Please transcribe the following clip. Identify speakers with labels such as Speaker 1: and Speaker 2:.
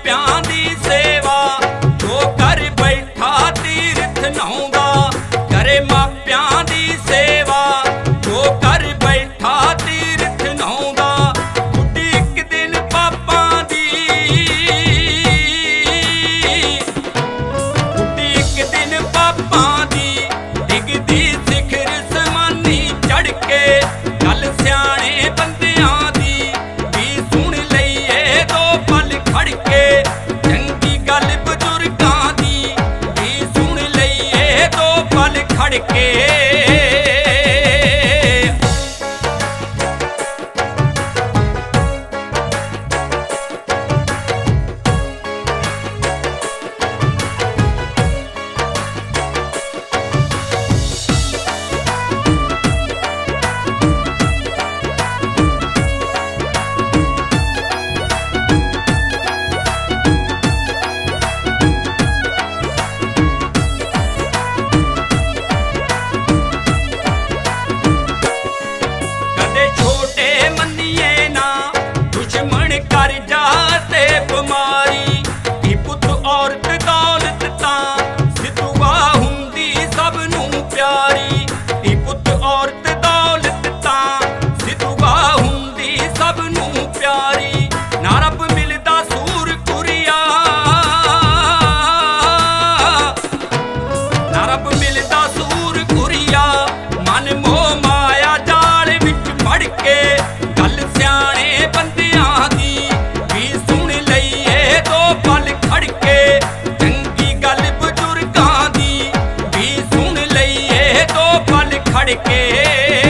Speaker 1: ਮਾਪਿਆਂ ਦੀ ਸੇਵਾ ਜੋ ਕਰ ਬੈਠਾ ਤੀਰਥ ਨਹਾਉਂਦਾ। ਕਰੇ ਮਾਪਿਆਂ ਦੀ ਸੇਵਾ ਜੋ ਕਰ ਬੈਠਾ ਤੀਰਥ ਨਹਾਉਂਦਾ। ਬੁੱਢੀ ਇੱਕ ਦਿਨ ਪਾਪਾਂ ਦੀ, ਬੁੱਢੀ ਇੱਕ ਦਿਨ ਪਾਪਾਂ ਦੀ ਡਿੱਗਦੀ ਸਿਖਰ ਸਮਾਨੀ ਚੜ੍ਹ ਕੇ। ਗੱਲ ਸਿਆਣੇ ਬੰਦਿਆਂ ਦੀ ਵੀ ਸੁਣ ਲਈਏ ਦੋ ਪਲ ਖੜ ਕੇ। ਚੰਗੀ ਗੱਲ ਬਜ਼ੁਰਗਾਂ ਦੀ ਵੀ ਸੁਣ ਲਈਏ ਦੋ ਪਲ ਖੜ ਕੇ। ਕਰ ਜਾ ਤੇ ਬਿਮਾਰੀ ਧੀ ਪੁੱਤ ਔਰਤ ਦੌਲਤ ਤਾਂ ਸਿੱਧੂਆ ਹੁੰਦੀ ਸਭ ਨੂੰ ਪਿਆਰੀ। ਧੀ ਪੁੱਤ ਔਰਤ ਦੌਲਤ ਤਾਂ ਸਿੱਧੂਆ ਹੁੰਦੀ ਸਭ ਨੂੰ ਪਿਆਰੀ। ਨਾ ਰੱਬ ਮਿਲਦਾ ਸੂਰ ਕੁਰੀਆ, ਨਾ ਰੱਬ ਮਿਲਦਾ ਸੂਰ ਕੁਰੀਆ। ਮਨ ਮੋਹ ਮਾਇਆ ਜਾਲ ਵਿੱਚ ਫੜ ਕੇ। ਗੱਲ ਸਿਆਣੇ ਬੰਦਿਆਂ ਦੀ ਸੁਣ ਲਈਏ ਦੋ ਪਲ ਖੜ ਕੇ। ਚੰਗੀ ਗੱਲ ਬਜ਼ੁਰਗਾਂ ਦੀ ਵੀ ਸੁਣ ਲਈਏ ਦੋ ਪਲ ਖੜ ਕੇ।